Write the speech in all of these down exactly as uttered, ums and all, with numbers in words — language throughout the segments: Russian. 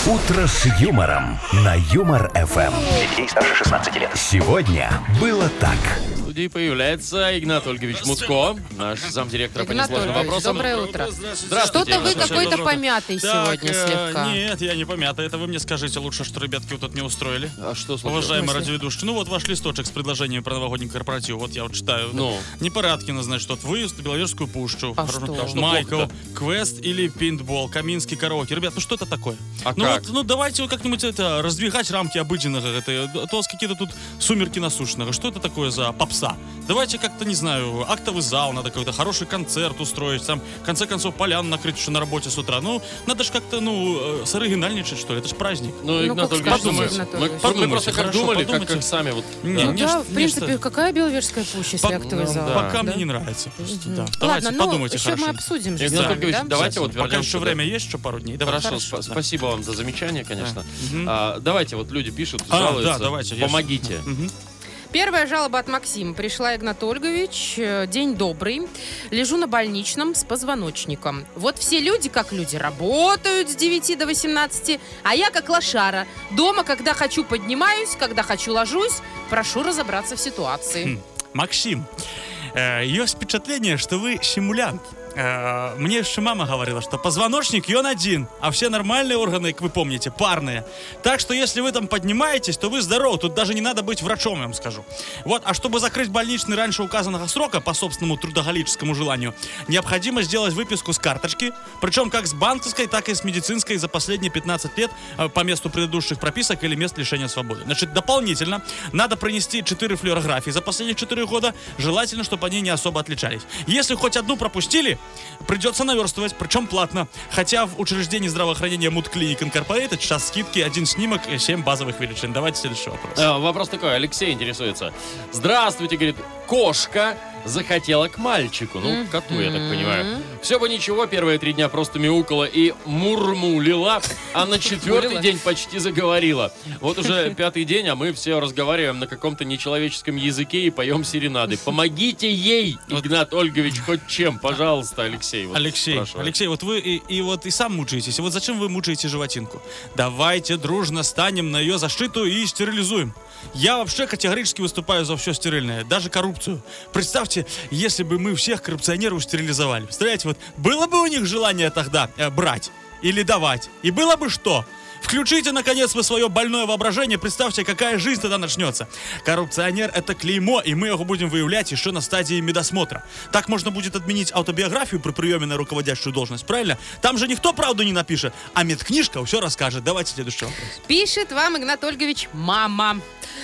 «Утро с юмором» на Юмор-эф эм. Для детей старше шестнадцати лет. Сегодня было так. В студии появляется Игнат Ольгович Мутко, наш замдиректора по Игнат несложным Ольгович, вопросам. доброе утро. Здравствуйте, Что-то вы Игнат. какой-то помятый сегодня Так, э, слегка. Нет, я не помятый. Это вы мне скажите лучше, что ребятки вот тут не устроили. А что случилось? Уважаемые радиоведущие, ну вот ваш листочек с предложениями про новогодний корпоратив. Вот я вот читаю. Ну. Непорядкина, значит, вот выезд в Беловежскую пущу. А Хорошо, что? так, Что Майкл, плохо-то? квест или пейнтбол, Каминский, караоке. Ребят, ну что это такое? А ну как? вот, ну давайте вот как-нибудь это раздвигать рамки обыденного. Это, а то с какие-то тут сумерки насущного. Что это такое за попса? Давайте как-то, не знаю, актовый зал, надо какой-то хороший концерт устроить, там, в конце концов, поляну накрыть еще на работе с утра. Ну, надо же как-то, ну, э, соригинальничать, что ли, это же праздник. Ну, Ну, Игнат как Ольгович, скажете, ну, мы, Игнат мы, Ольгович. мы Подумайте, просто как хорошо, думали, как, подумайте. как сами вот... Не, да. Ну не да, ж- в не принципе, что- какая Беловежская пуща, если По- актовый ну, зал? да. Пока Да? мне не нравится. Просто, да. Мгм. Давайте, Ладно, ну, подумайте еще мы хорошенько. обсудим же с Игнат вами, Ольгович, да? давайте вот Пока вернемся. еще да. время есть, еще пару дней. Давай. Хорошо, Хорошо, сп- да. спасибо вам за замечание, конечно. Мгм. А, давайте, вот люди пишут, А, жалуются. да, давайте, я Помогите. Мгм. Первая жалоба от Максима. Пришла Игнат Ольгович. Э, День добрый. Лежу на больничном с позвоночником. Вот все люди, как люди, работают с девяти до восемнадцати, а я как лошара. Дома, когда хочу, поднимаюсь, когда хочу, ложусь. Прошу разобраться в ситуации. Хм. Максим, э, есть впечатление, что вы симулянт. Э, Мне еще мама говорила, что позвоночник и он один, а все нормальные органы, как вы помните, парные. Так что если вы там поднимаетесь, то вы здоровы. Тут даже не надо быть врачом, я вам скажу. Вот, а чтобы закрыть больничный раньше указанного срока, по собственному трудоголическому желанию, необходимо сделать выписку с карточки, причем как с банковской, так и с медицинской за последние пятнадцать лет э, по месту предыдущих прописок или мест лишения свободы. Значит, дополнительно надо принести четыре флюорографии за последние четыре года, желательно, чтобы они не особо отличались. Если хоть одну пропустили, придется наверстывать, причем платно. Хотя в учреждении здравоохранения Мудклиник Инкорпорейтед сейчас скидки один снимок и семь базовых величин. Давайте следующий вопрос. А, вопрос такой, Алексей интересуется. Здравствуйте, говорит, кошка захотела к мальчику, ну, к коту, я так понимаю. Все бы ничего, первые три дня просто мяукала и мурмулила, а на четвертый Мурмулила. день почти заговорила. Вот уже пятый день, а мы все разговариваем на каком-то нечеловеческом языке и поем серенады. Помогите ей, Игнат Ольгович, хоть чем, пожалуйста, Алексей. Вот Алексей, спрашивает. Алексей, вот вы и, и вот и сам мучаетесь. И вот зачем вы мучаете животинку? Давайте дружно станем на ее защиту и стерилизуем. Я вообще категорически выступаю за все стерильное, даже коррупцию. Представьте, если бы мы всех коррупционеров стерилизовали. Представляете, вот было бы у них желание тогда э, брать или давать. И было бы что? Включите, наконец, вы свое больное воображение, представьте, какая жизнь тогда начнется. Коррупционер — это клеймо, и мы его будем выявлять еще на стадии медосмотра. Так можно будет отменить автобиографию при приеме на руководящую должность, правильно? Там же никто правду не напишет, а медкнижка все расскажет. Давайте следующий вопрос. Пишет вам Игнат Ольгович мама.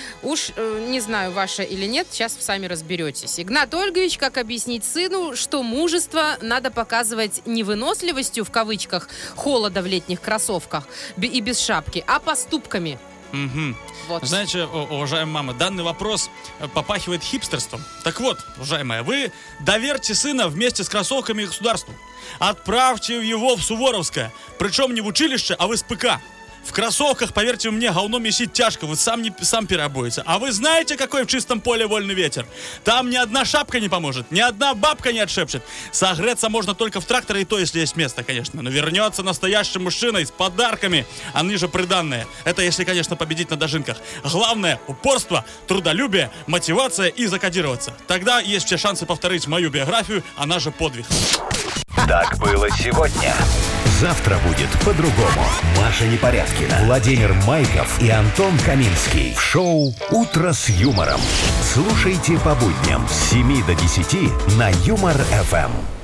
Уж э, не знаю, ваша или нет, сейчас сами разберетесь. Игнат Ольгович, как объяснить сыну, что мужество надо показывать не выносливостью, в кавычках, холода в летних кроссовках бе- и без шапки, а поступками. Угу. Вот. Знаете, о- уважаемая мама, данный вопрос э, попахивает хипстерством. Так вот, уважаемая, вы доверьте сына вместе с кроссовками государству. Отправьте его в Суворовское. Причем не в училище, а в СПК. В кроссовках, поверьте мне, говно месить тяжко, вы сам, не, сам переобуете. А вы знаете, какой в чистом поле вольный ветер? Там ни одна шапка не поможет, ни одна бабка не отшепчет. Согреться можно только в тракторе, и то, если есть место, конечно. Но вернется настоящий мужчина с подарками, а ниже приданное. Это если, конечно, победить на дожинках. Главное — упорство, трудолюбие, мотивация и закодироваться. Тогда есть все шансы повторить мою биографию, она же подвиг. Так было сегодня. Завтра будет по-другому. Маша Непорядкина, Владимир Майков и Антон Каминский. В шоу «Утро с юмором». Слушайте по будням с семи до десяти на Юмор-эф эм.